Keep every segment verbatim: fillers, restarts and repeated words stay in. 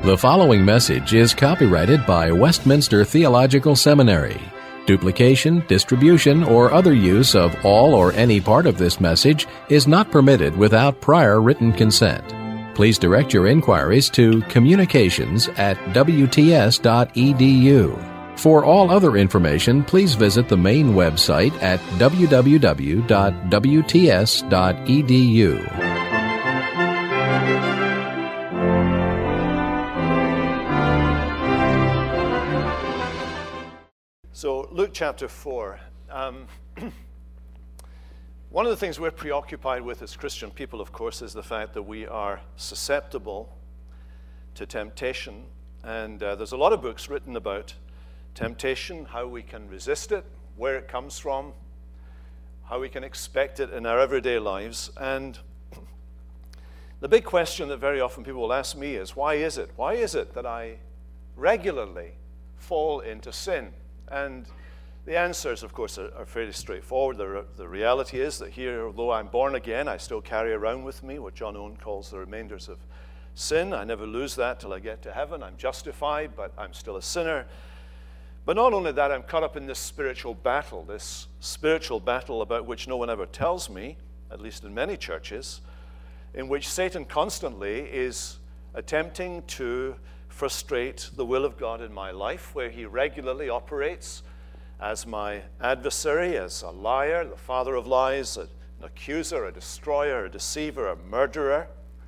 The following message is copyrighted by Westminster Theological Seminary. Duplication, distribution, or other use of all or any part of this message is not permitted without prior written consent. Please direct your inquiries to communications at w t s dot e d u. For all other information, please visit the main website at w w w dot w t s dot e d u. So, Luke chapter four. Um, one of the things we're preoccupied with as Christian people, of course, is the fact that we are susceptible to temptation. And uh, there's a lot of books written about temptation, how we can resist it, where it comes from, how we can expect it in our everyday lives. And the big question that very often people will ask me is, why is it? Why is it that I regularly fall into sin? And the answers, of course, are, are fairly straightforward. The, the reality is that here, although I'm born again, I still carry around with me what John Owen calls the remainders of sin. I never lose that till I get to heaven. I'm justified, but I'm still a sinner. But not only that, I'm caught up in this spiritual battle, this spiritual battle about which no one ever tells me, at least in many churches, in which Satan constantly is attempting to frustrate the will of God in my life, where he regularly operates as my adversary, as a liar, the father of lies, an accuser, a destroyer, a deceiver, a murderer.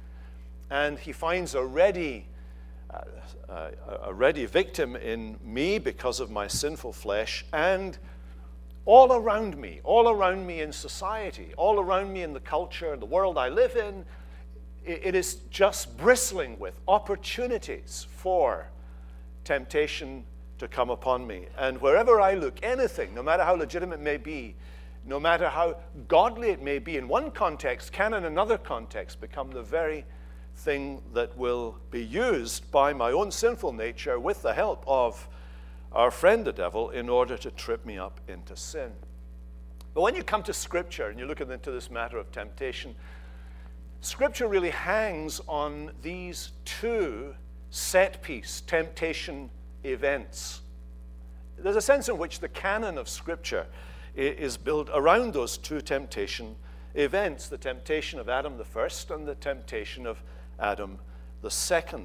And he finds a ready, uh, uh, a ready victim in me because of my sinful flesh, and all around me, all around me in society, all around me in the culture, the world I live in. It is just bristling with opportunities for temptation to come upon me. And wherever I look, anything, no matter how legitimate it may be, no matter how godly it may be in one context, can in another context become the very thing that will be used by my own sinful nature with the help of our friend the devil in order to trip me up into sin. But when you come to Scripture and you look into this matter of temptation, Scripture really hangs on these two set-piece temptation events. There's a sense in which the canon of Scripture is built around those two temptation events, the temptation of Adam the first and the temptation of Adam the second.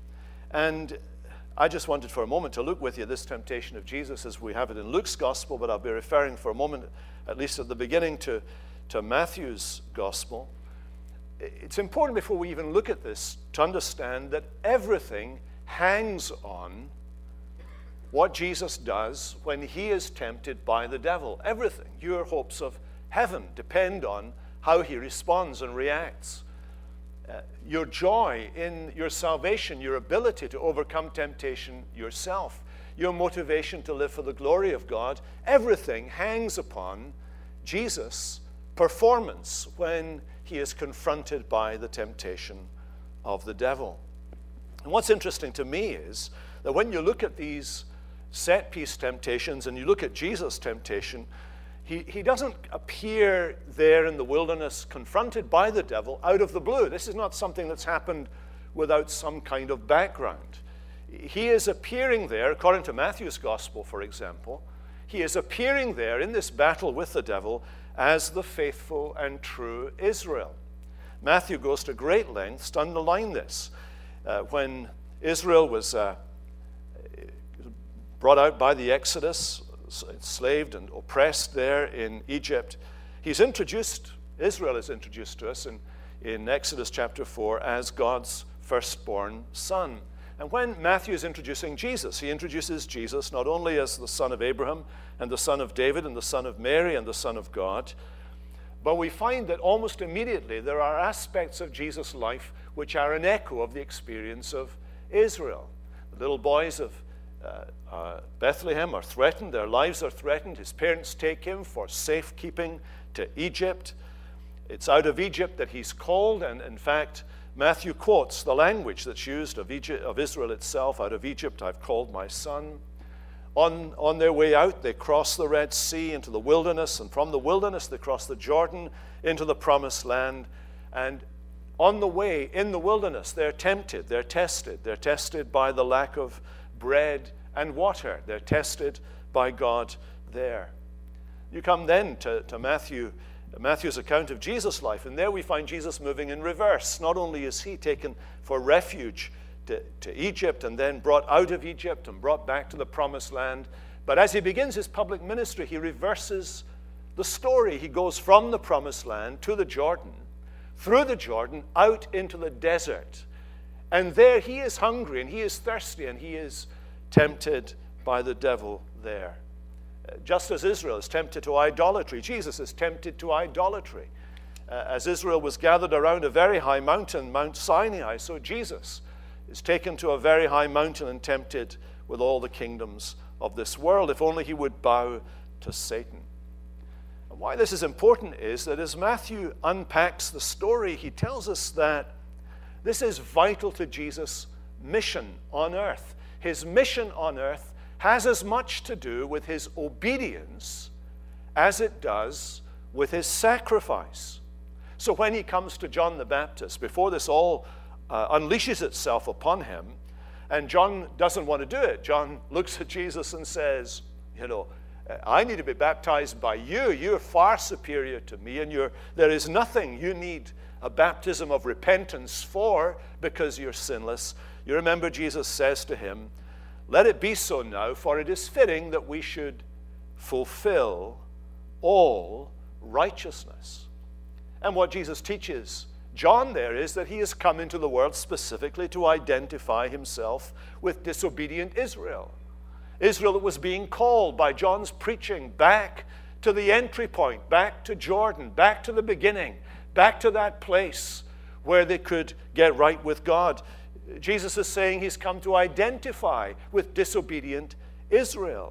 And I just wanted for a moment to look with you this temptation of Jesus as we have it in Luke's Gospel, but I'll be referring for a moment, at least at the beginning, to, to Matthew's Gospel. It's important before we even look at this to understand that everything hangs on what Jesus does when he is tempted by the devil. Everything. Your hopes of heaven depend on how he responds and reacts. Uh, your joy in your salvation, your ability to overcome temptation yourself, your motivation to live for the glory of God, everything hangs upon Jesus' performance when he is confronted by the temptation of the devil. And what's interesting to me is that when you look at these set-piece temptations and you look at Jesus' temptation, he, he doesn't appear there in the wilderness confronted by the devil out of the blue. This is not something that's happened without some kind of background. He is appearing there, according to Matthew's Gospel, for example, he is appearing there in this battle with the devil as the faithful and true Israel. Matthew goes to great lengths to underline this. Uh, when Israel was uh, brought out by the Exodus, enslaved and oppressed there in Egypt, he's introduced, Israel is introduced to us in, in Exodus chapter four as God's firstborn son. And when Matthew is introducing Jesus, he introduces Jesus not only as the son of Abraham and the son of David and the son of Mary and the son of God, but we find that almost immediately there are aspects of Jesus' life which are an echo of the experience of Israel. The little boys of uh, uh, Bethlehem are threatened, their lives are threatened. His parents take him for safekeeping to Egypt. It's out of Egypt that he's called, and in fact, Matthew quotes the language that's used of, Egypt, of Israel itself. Out of Egypt I've called my son. On, on their way out, they cross the Red Sea into the wilderness, and from the wilderness they cross the Jordan into the Promised Land. And on the way in the wilderness, they're tempted, they're tested. They're tested by the lack of bread and water. They're tested by God there. You come then to, to Matthew, Matthew's account of Jesus' life, and there we find Jesus moving in reverse. Not only is he taken for refuge to, to Egypt and then brought out of Egypt and brought back to the promised land, but as he begins his public ministry, he reverses the story. He goes from the promised land to the Jordan, through the Jordan, out into the desert. And there he is hungry and he is thirsty and he is tempted by the devil there. Just as Israel is tempted to idolatry, Jesus is tempted to idolatry. Uh, as Israel was gathered around a very high mountain, Mount Sinai, so Jesus is taken to a very high mountain and tempted with all the kingdoms of this world, if only he would bow to Satan. And why this is important is that as Matthew unpacks the story, he tells us that this is vital to Jesus' mission on earth. His mission on earth has as much to do with his obedience as it does with his sacrifice. So when he comes to John the Baptist, before this all uh, unleashes itself upon him, and John doesn't want to do it, John looks at Jesus and says, you know, I need to be baptized by you. You're far superior to me, and you're, there is nothing you need a baptism of repentance for because you're sinless. You remember Jesus says to him, let it be so now, for it is fitting that we should fulfill all righteousness. And what Jesus teaches John there is that he has come into the world specifically to identify himself with disobedient Israel. Israel that was being called by John's preaching back to the entry point, back to Jordan, back to the beginning, back to that place where they could get right with God. Jesus is saying he's come to identify with disobedient Israel.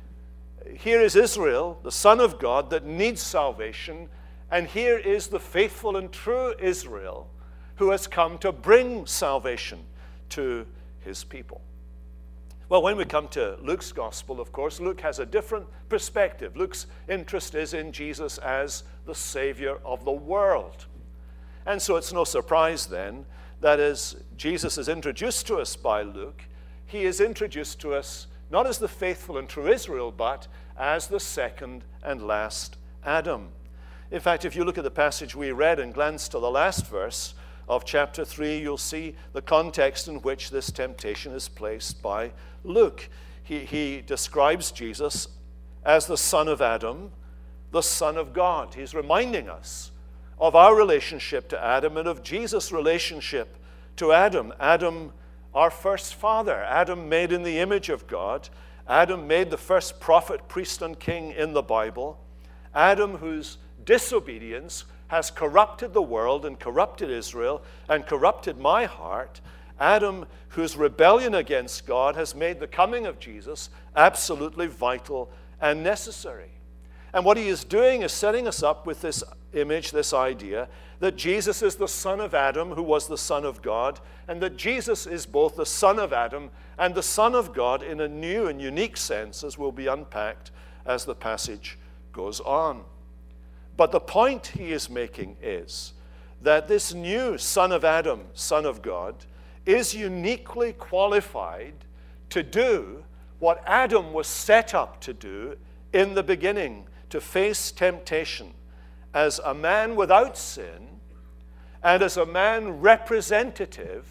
Here is Israel, the Son of God, that needs salvation, and here is the faithful and true Israel who has come to bring salvation to his people. Well, when we come to Luke's gospel, of course, Luke has a different perspective. Luke's interest is in Jesus as the Savior of the world. And so it's no surprise then that as Jesus is introduced to us by Luke, he is introduced to us not as the faithful and true Israel, but as the second and last Adam. In fact, if you look at the passage we read and glance to the last verse of chapter three, you'll see the context in which this temptation is placed by Luke. He, he describes Jesus as the son of Adam, the Son of God. He's reminding us of our relationship to Adam and of Jesus' relationship to Adam. Adam, our first father. Adam made in the image of God. Adam made the first prophet, priest, and king in the Bible. Adam, whose disobedience has corrupted the world and corrupted Israel and corrupted my heart. Adam, whose rebellion against God has made the coming of Jesus absolutely vital and necessary. And what he is doing is setting us up with this image, this idea, that Jesus is the son of Adam, who was the Son of God, and that Jesus is both the son of Adam and the Son of God in a new and unique sense, as will be unpacked as the passage goes on. But the point he is making is that this new Son of Adam, Son of God, is uniquely qualified to do what Adam was set up to do in the beginning, to face temptation as a man without sin and as a man representative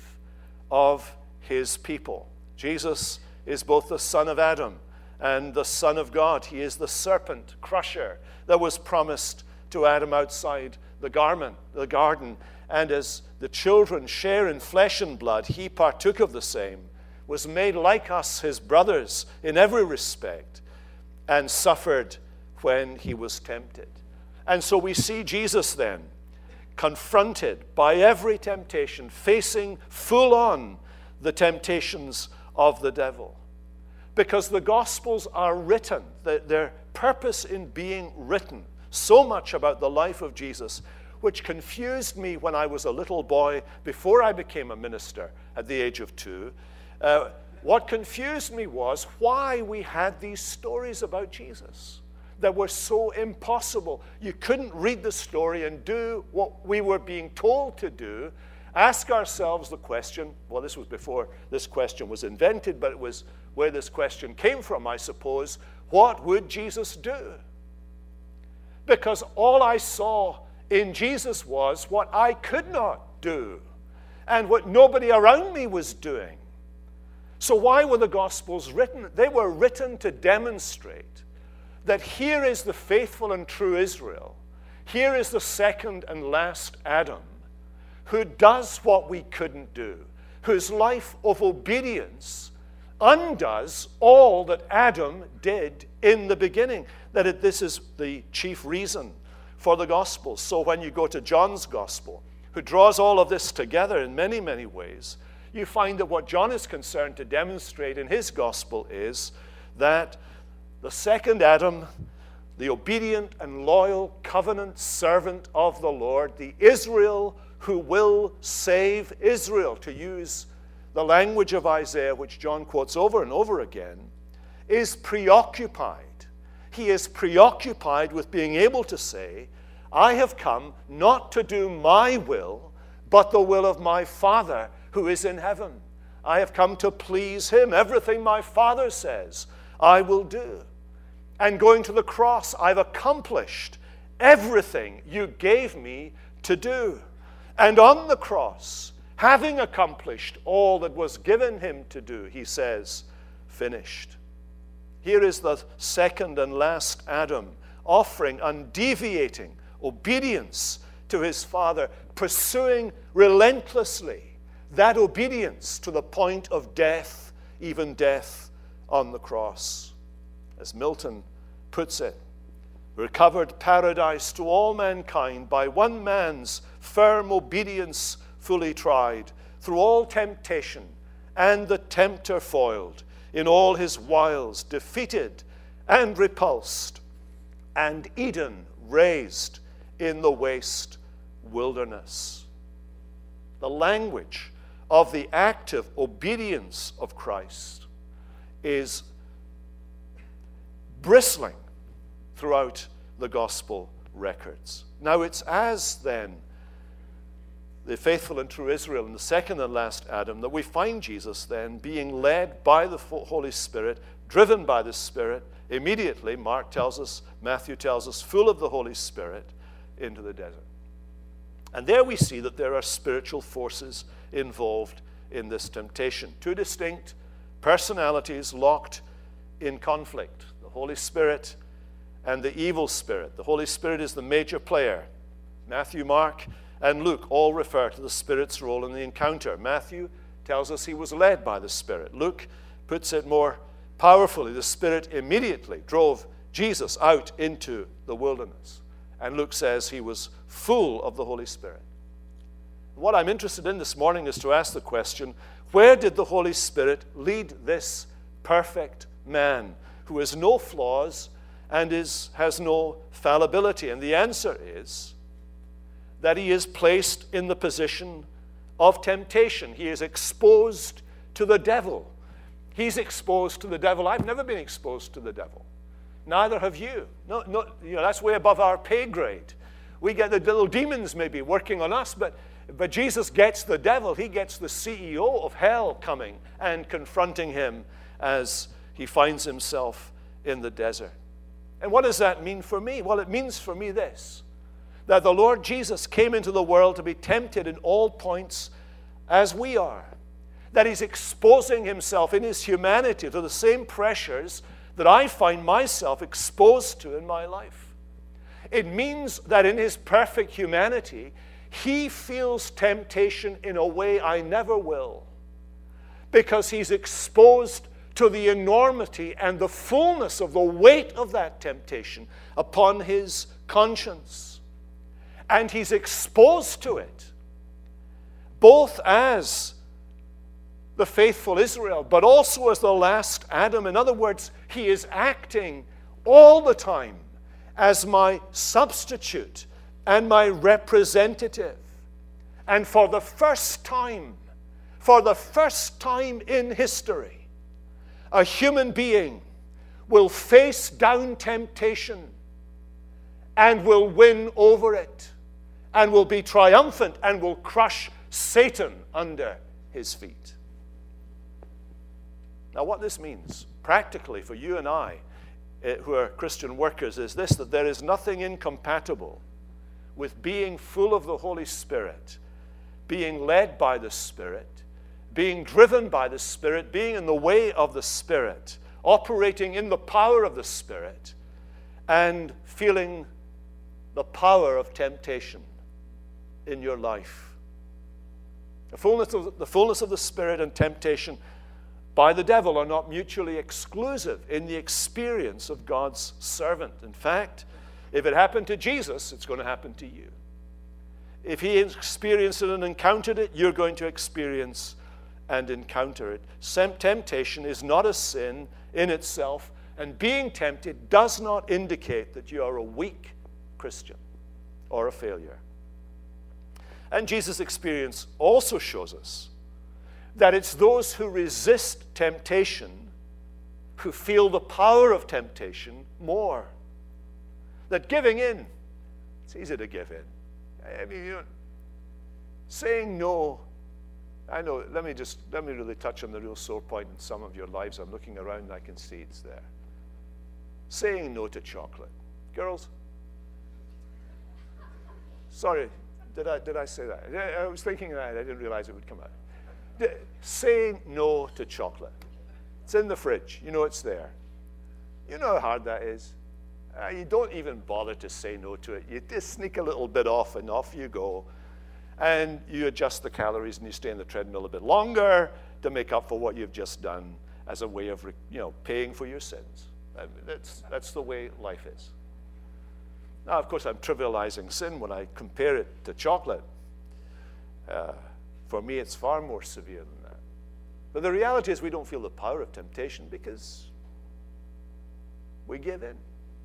of his people. Jesus is both the Son of Adam and the Son of God. He is the serpent crusher that was promised to Adam outside the garment, the garden. And as the children share in flesh and blood, he partook of the same, was made like us, his brothers, in every respect, and suffered when he was tempted. And so we see Jesus then confronted by every temptation, facing full on the temptations of the devil. Because the Gospels are written, their purpose in being written, so much about the life of Jesus, which confused me when I was a little boy before I became a minister at the age of two. Uh, what confused me was why we had these stories about Jesus. that were so impossible. You couldn't read the story and do what we were being told to do. Ask ourselves the question, well, this was before this question was invented, but it was where this question came from, I suppose. What would Jesus do? Because all I saw in Jesus was what I could not do and what nobody around me was doing. So why were the Gospels written? They were written to demonstrate that here is the faithful and true Israel. Here is the second and last Adam, who does what we couldn't do, whose life of obedience undoes all that Adam did in the beginning. That it, this is the chief reason for the Gospels. So when you go to John's Gospel, who draws all of this together in many, many ways, you find that what John is concerned to demonstrate in his Gospel is that the second Adam, the obedient and loyal covenant servant of the Lord, the Israel who will save Israel, to use the language of Isaiah, which John quotes over and over again, is preoccupied. He is preoccupied with being able to say, I have come not to do my will, but the will of my Father who is in heaven. I have come to please him. Everything my Father says, I will do. And going to the cross, I've accomplished everything you gave me to do. And on the cross, having accomplished all that was given him to do, he says, finished. Here is the second and last Adam, offering undeviating obedience to his Father, pursuing relentlessly that obedience to the point of death, even death on the cross. As Milton puts it, recovered paradise to all mankind by one man's firm obedience fully tried, through all temptation and the tempter foiled, in all his wiles defeated and repulsed, and Eden raised in the waste wilderness. The language of the active obedience of Christ is bristling throughout the gospel records. Now it's as then the faithful and true Israel in the second and last Adam that we find Jesus then being led by the Holy Spirit, driven by the Spirit, immediately, Mark tells us, Matthew tells us, full of the Holy Spirit, into the desert. And there we see that there are spiritual forces involved in this temptation. Two distinct personalities locked in conflict. The Holy Spirit and the evil spirit. The Holy Spirit is the major player. Matthew, Mark, and Luke all refer to the Spirit's role in the encounter. Matthew tells us he was led by the Spirit. Luke puts it more powerfully. The Spirit immediately drove Jesus out into the wilderness. And Luke says he was full of the Holy Spirit. What I'm interested in this morning is to ask the question, where did the Holy Spirit lead this perfect man who has no flaws and is, has no fallibility? And the answer is that he is placed in the position of temptation. He is exposed to the devil. He's exposed to the devil. I've never been exposed to the devil. Neither have you. No, no, you know, that's way above our pay grade. We get the little demons maybe working on us, but, but Jesus gets the devil. He gets the C E O of hell coming and confronting him as he finds himself in the desert. And what does that mean for me? Well, it means for me this, that the Lord Jesus came into the world to be tempted in all points as we are. That he's exposing himself in his humanity to the same pressures that I find myself exposed to in my life. It means that in his perfect humanity, he feels temptation in a way I never will, because he's exposed to the enormity and the fullness of the weight of that temptation upon his conscience. And he's exposed to it, both as the faithful Israel, but also as the last Adam. In other words, he is acting all the time as my substitute and my representative. And for the first time, for the first time in history, a human being will face down temptation and will win over it and will be triumphant and will crush Satan under his feet. Now, what this means practically for you and I, uh, who are Christian workers, is this: that there is nothing incompatible with being full of the Holy Spirit, being led by the Spirit, being driven by the Spirit, being in the way of the Spirit, operating in the power of the Spirit, and feeling the power of temptation in your life. The fullness of the, fullness of the Spirit and temptation by the devil are not mutually exclusive in the experience of God's servant. In fact, if it happened to Jesus, it's going to happen to you. If he experienced it and encountered it, you're going to experience and encounter it. Temptation is not a sin in itself, and being tempted does not indicate that you are a weak Christian or a failure. And Jesus' experience also shows us that it's those who resist temptation who feel the power of temptation more. That giving in, it's easy to give in. I mean, you know, saying no, I know, let me just, let me really touch on the real sore point in some of your lives. I'm looking around and I can see it's there. Saying no to chocolate. Girls? Sorry, did I, did I say that? I was thinking that, I didn't realize it would come out. Saying no to chocolate. It's in the fridge. You know it's there. You know how hard that is. Uh, you don't even bother to say no to it. You just sneak a little bit off and off you go. And you adjust the calories and you stay in the treadmill a bit longer to make up for what you've just done as a way of, you know, paying for your sins. I mean, that's, that's the way life is. Now, of course, I'm trivializing sin when I compare it to chocolate. Uh, For me, it's far more severe than that. But the reality is we don't feel the power of temptation because we give in.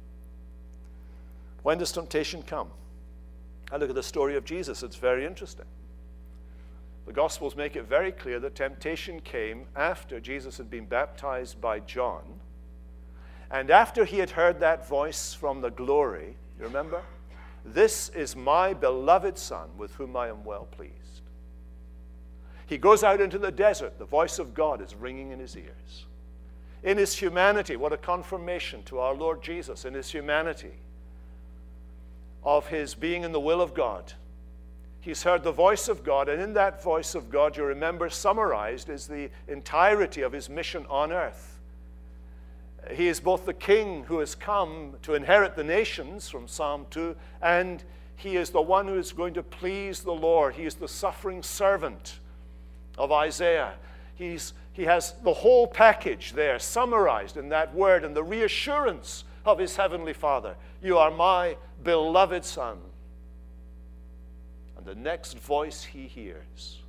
When does temptation come? I look at the story of Jesus. It's very interesting. The Gospels make it very clear that temptation came after Jesus had been baptized by John and after he had heard that voice from the glory. You remember? This is my beloved Son with whom I am well pleased. He goes out into the desert. The voice of God is ringing in his ears. In his humanity, what a confirmation to our Lord Jesus in his humanity of his being in the will of God. He's heard the voice of God, and in that voice of God, you remember, summarized is the entirety of his mission on earth. He is both the king who has come to inherit the nations from Psalm two, and he is the one who is going to please the Lord. He is the suffering servant of Isaiah. He's, he has the whole package there summarized in that word and the reassurance of his heavenly Father. You are my beloved Son. And the next voice he hears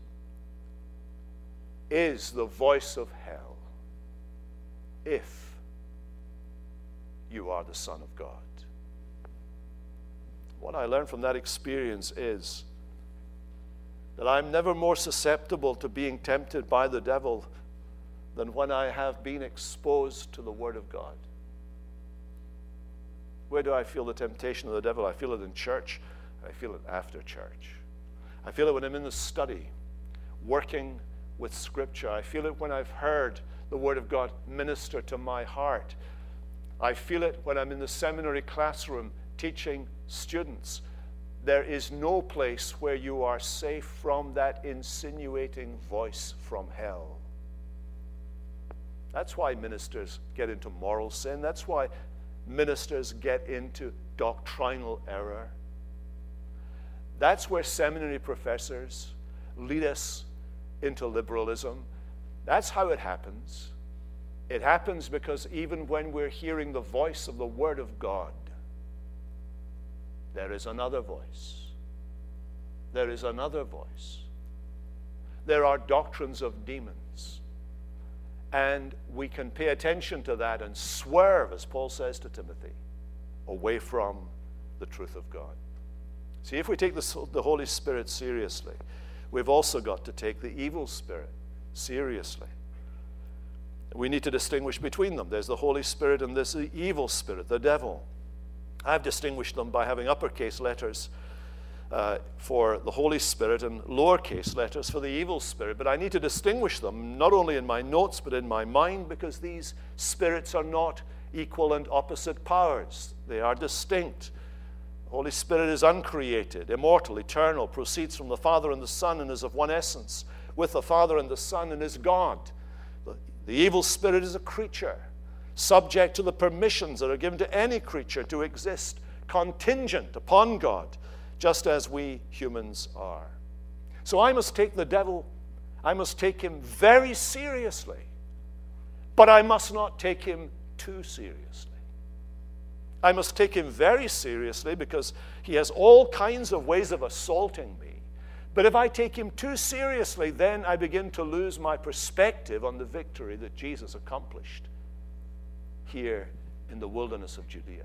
is the voice of hell. If you are the Son of God. What I learned from that experience is that I'm never more susceptible to being tempted by the devil than when I have been exposed to the Word of God. Where do I feel the temptation of the devil? I feel it in church. I feel it after church. I feel it when I'm in the study, working with Scripture. I feel it when I've heard the Word of God minister to my heart. I feel it when I'm in the seminary classroom teaching students. There is no place where you are safe from that insinuating voice from hell. That's why ministers get into moral sin. That's why ministers get into doctrinal error. That's where seminary professors lead us into liberalism. That's how it happens. It happens because even when we're hearing the voice of the Word of God, there is another voice. There is another voice. There are doctrines of demons. And we can pay attention to that and swerve, as Paul says to Timothy, away from the truth of God. See, if we take the, the Holy Spirit seriously, we've also got to take the evil spirit seriously. We need to distinguish between them. There's the Holy Spirit and this evil spirit, the devil. I've distinguished them by having uppercase letters uh, for the Holy Spirit and lowercase letters for the evil spirit. But I need to distinguish them not only in my notes but in my mind, because these spirits are not equal and opposite powers. They are distinct. The Holy Spirit is uncreated, immortal, eternal, proceeds from the Father and the Son, and is of one essence with the Father and the Son, and is God. The, the evil spirit is a creature, subject to the permissions that are given to any creature to exist, contingent upon God, just as we humans are. So I must take the devil, I must take him very seriously, but I must not take him too seriously. I must take him very seriously because he has all kinds of ways of assaulting me. But if I take him too seriously, then I begin to lose my perspective on the victory that Jesus accomplished here in the wilderness of Judea.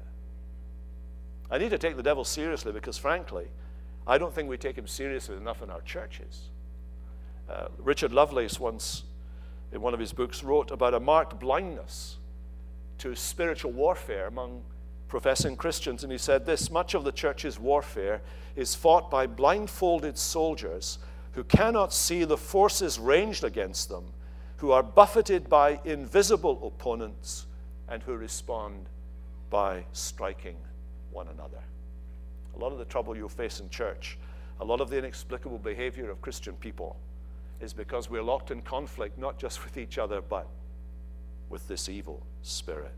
I need to take the devil seriously because, frankly, I don't think we take him seriously enough in our churches. Uh, Richard Lovelace once, in one of his books, wrote about a marked blindness to spiritual warfare among professing Christians, and he said this: much of the church's warfare is fought by blindfolded soldiers who cannot see the forces ranged against them, who are buffeted by invisible opponents, and who respond by striking one another. A lot of the trouble you'll face in church, a lot of the inexplicable behavior of Christian people is because we're locked in conflict, not just with each other, but with this evil spirit.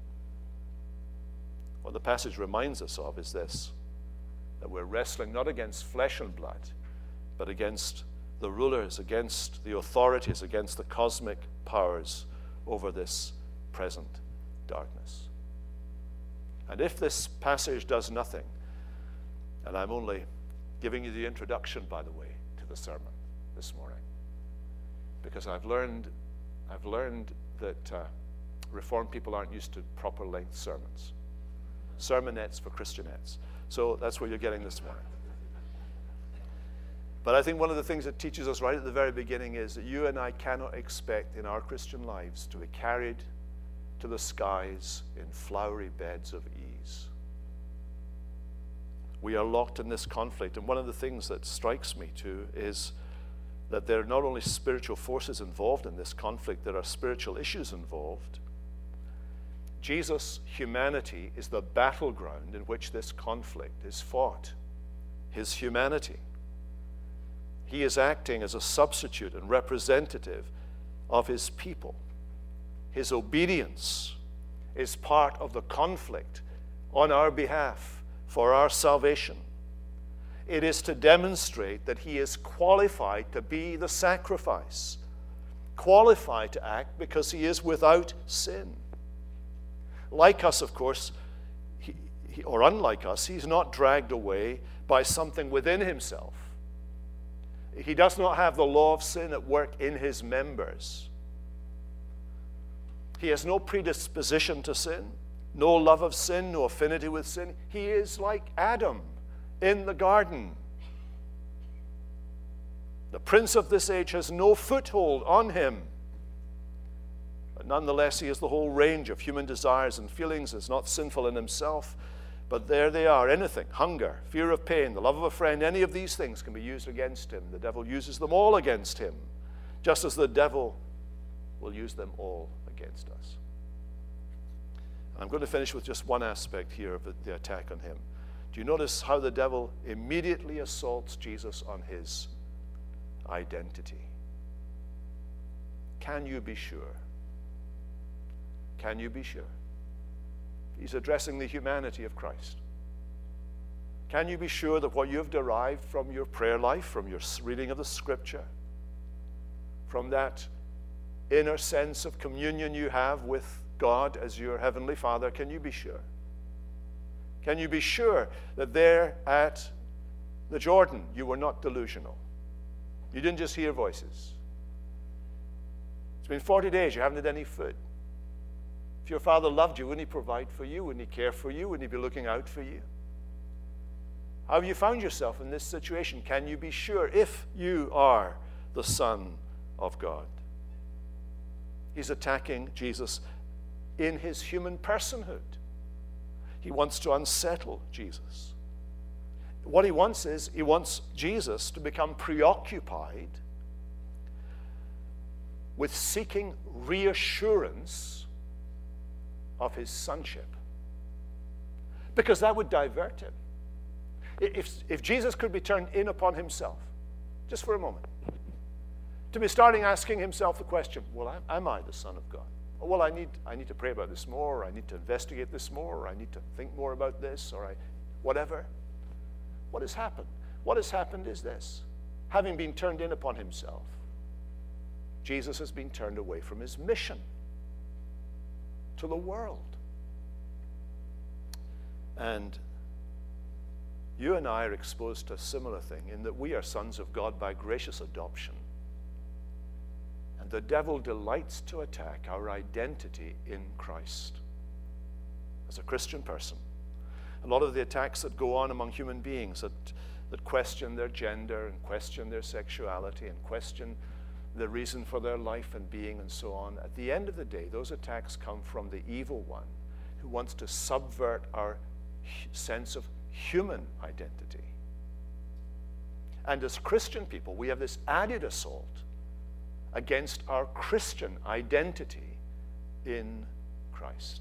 What the passage reminds us of is this, that we're wrestling not against flesh and blood, but against the rulers, against the authorities, against the cosmic powers over this present darkness. And if this passage does nothing, and I'm only giving you the introduction, by the way, to the sermon this morning, because I've learned, I've learned that uh, Reformed people aren't used to proper length sermons. Sermonettes for Christianettes. So that's what you're getting this morning. But I think one of the things it teaches us right at the very beginning is that you and I cannot expect in our Christian lives to be carried to the skies in flowery beds of ease. We are locked in this conflict, and one of the things that strikes me too is that there are not only spiritual forces involved in this conflict, there are spiritual issues involved. Jesus' humanity is the battleground in which this conflict is fought. His humanity. He is acting as a substitute and representative of his people. His obedience is part of the conflict on our behalf for our salvation. It is to demonstrate that he is qualified to be the sacrifice, qualified to act because he is without sin. Like us, of course, he, he, or unlike us, he's not dragged away by something within himself. He does not have the law of sin at work in his members. He has no predisposition to sin, no love of sin, no affinity with sin. He is like Adam in the garden. The prince of this age has no foothold on him. But nonetheless, he has the whole range of human desires and feelings. Is not sinful in himself, but there they are. Anything, hunger, fear of pain, the love of a friend, any of these things can be used against him. The devil uses them all against him, just as the devil will use them all against us. And I'm going to finish with just one aspect here of the attack on him. Do you notice how the devil immediately assaults Jesus on his identity? Can you be sure? Can you be sure? He's addressing the humanity of Christ. Can you be sure that what you have derived from your prayer life, from your reading of the Scripture, from that inner sense of communion you have with God as your Heavenly Father, can you be sure? Can you be sure that there at the Jordan you were not delusional? You didn't just hear voices. It's been forty days, you haven't had any food. If your Father loved you, wouldn't he provide for you? Wouldn't he care for you? Wouldn't he be looking out for you? How have you found yourself in this situation? Can you be sure if you are the Son of God? He's attacking Jesus in his human personhood. He wants to unsettle Jesus. What he wants is, he wants Jesus to become preoccupied with seeking reassurance of his sonship. Because that would divert him. If, if Jesus could be turned in upon himself, just for a moment, to be starting asking himself the question, well, am, am I the Son of God? Or, well, I need, I need to pray about this more, or I need to investigate this more, or I need to think more about this, or I, whatever. What has happened? What has happened is this. Having been turned in upon himself, Jesus has been turned away from his mission to the world. And you and I are exposed to a similar thing in that we are sons of God by gracious adoption. And the devil delights to attack our identity in Christ. As a Christian person, a lot of the attacks that go on among human beings that, that question their gender and question their sexuality and question the reason for their life and being and so on, at the end of the day, those attacks come from the evil one who wants to subvert our sense of human identity. And as Christian people, we have this added assault against our Christian identity in Christ.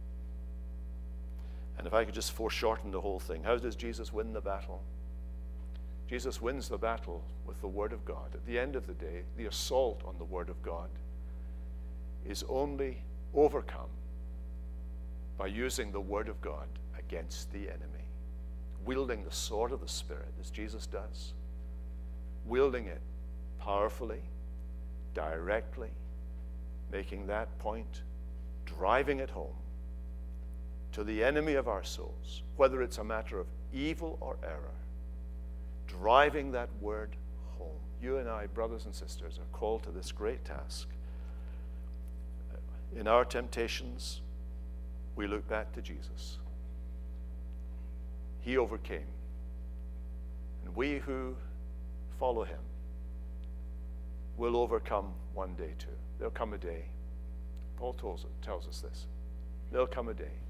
And if I could just foreshorten the whole thing, how does Jesus win the battle? Jesus wins the battle with the Word of God. At the end of the day, the assault on the Word of God is only overcome by using the Word of God against the enemy, wielding the sword of the Spirit as Jesus does, wielding it powerfully, directly, making that point, driving it home to the enemy of our souls, whether it's a matter of evil or error, driving that word home. You and I, brothers and sisters, are called to this great task. In our temptations, we look back to Jesus. He overcame. And we who follow him will overcome one day too. There'll come a day. Paul tells, tells us this. There'll come a day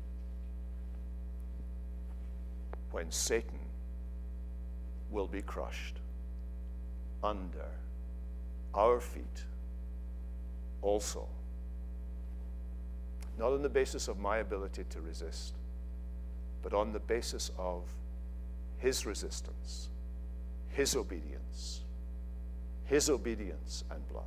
when Satan will be crushed under our feet also. Not on the basis of my ability to resist, but on the basis of his resistance, his obedience, his obedience and blood.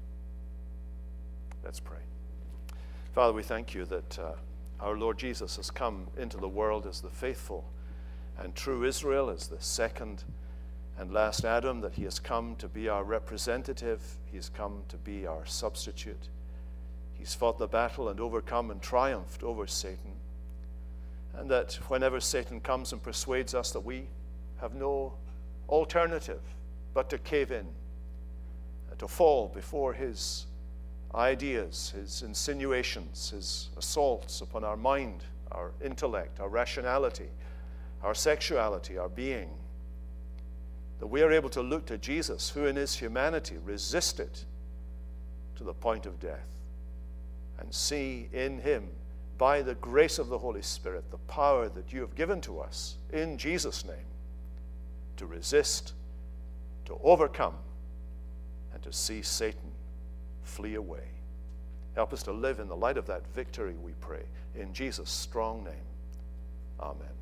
Let's pray. Father, we thank you that uh, our Lord Jesus has come into the world as the faithful and true Israel, as the second and last Adam, that he has come to be our representative. He has come to be our substitute. He's fought the battle and overcome and triumphed over Satan. And that whenever Satan comes and persuades us that we have no alternative but to cave in, to fall before his ideas, his insinuations, his assaults upon our mind, our intellect, our rationality, our sexuality, our being, that we are able to look to Jesus, who in his humanity resisted to the point of death, and see in him, by the grace of the Holy Spirit, the power that you have given to us in Jesus' name to resist, to overcome, and to see Satan flee away. Help us to live in the light of that victory, we pray. In Jesus' strong name, amen.